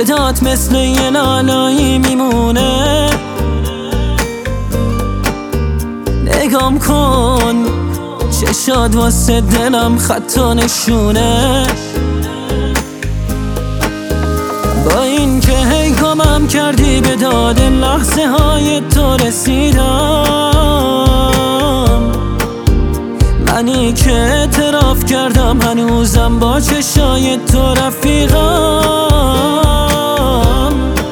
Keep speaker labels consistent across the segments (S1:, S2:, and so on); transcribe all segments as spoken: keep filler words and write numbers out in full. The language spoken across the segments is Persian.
S1: صدات مثل یه نالایی میمونه. نگام کن چشاد واسه دلم خط و نشونه. با این که هی گمم کردی به داد لحظه های تو رسیدم. منی که اعتراف کردم هنوزم با چشای تو رفیقم.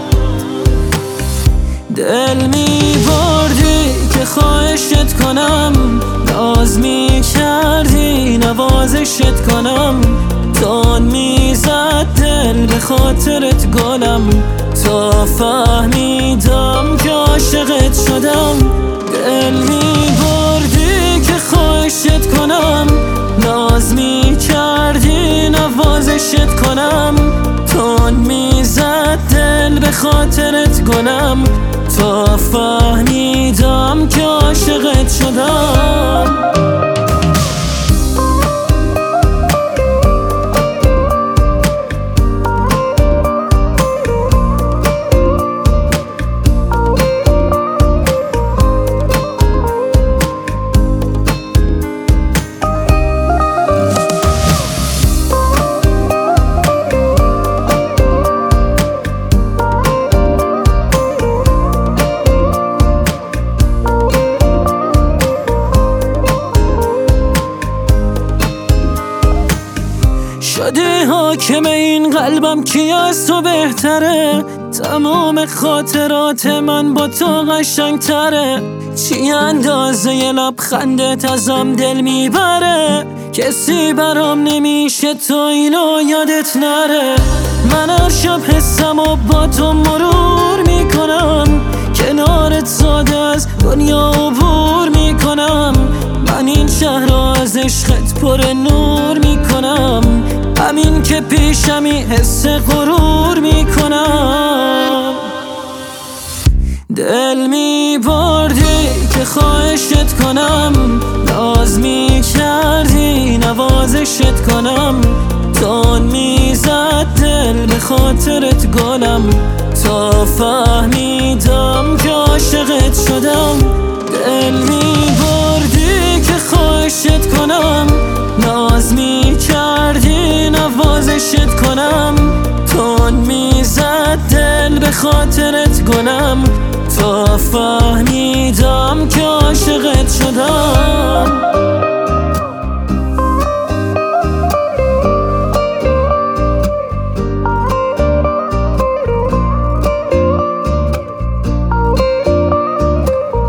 S1: دل می بردی که خواهشت کنم، ناز می کردی نوازشت کنم. تون می زد دل به خاطرت گلم، تا فهمیدم که عاشقت شدم. دل می بردی که خواهشت کنم، ناز می کردی نوازشت کنم. تون می زد دل به خاطرت گلم، تا فهمیدم که عاشقت شدم. شده حاکم این قلبم کی از تو بهتره. تمام خاطرات من با تو قشنگ تره. چی اندازه یه لبخندت ازم دل میبره. کسی برام نمیشه تو اینو یادت نره. من هر شب حسم و با تو مرور میکنم، کنارت ساده از دنیا عبور میکنم. من این شهر رو از عشقت پر نور میکنم، همین که پیشمی حس غرور میکنم. دل می بردی که خواهشت کنم، ناز می کردی نوازشت کنم. تون می زد دل به خاطرت گلم، تا فهمیدم که عاشقت شدم. دل می بردی که خواهشت کنم، ناز می کردی نوازشت کنم. تون می زد دل به خاطرت گلم، تا فهمیدم که عاشقت شدم.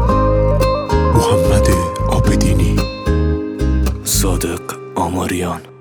S2: محمد عابدینی، صادق آماریان.